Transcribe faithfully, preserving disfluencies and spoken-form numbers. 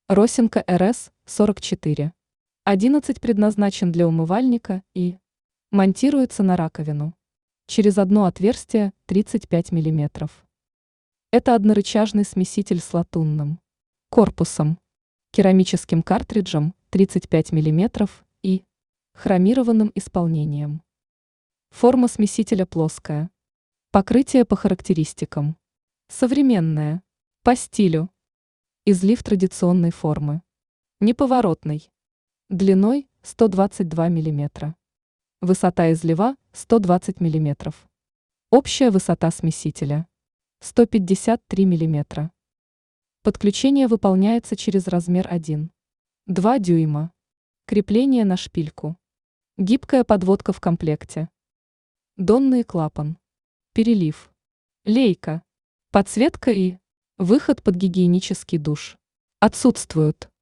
Росинка эр эс сорок четыре. одиннадцать предназначен для умывальника и монтируется на раковину. Через одно отверстие тридцать пять миллиметров. Это однорычажный смеситель с латунным корпусом, керамическим картриджем тридцать пять миллиметров и хромированным исполнением. Форма смесителя плоская. Покрытие по характеристикам. Современное. По стилю. Излив традиционной формы. Неповоротный. Длиной сто двадцать два миллиметра. Высота излива сто двадцать миллиметров. Общая высота смесителя сто пятьдесят три миллиметра. Подключение выполняется через размер один и два дюйма. Крепление на шпильку. Гибкая подводка в комплекте. Донный клапан. Перелив. Лейка. Подсветка и выход под гигиенический душ. Отсутствуют.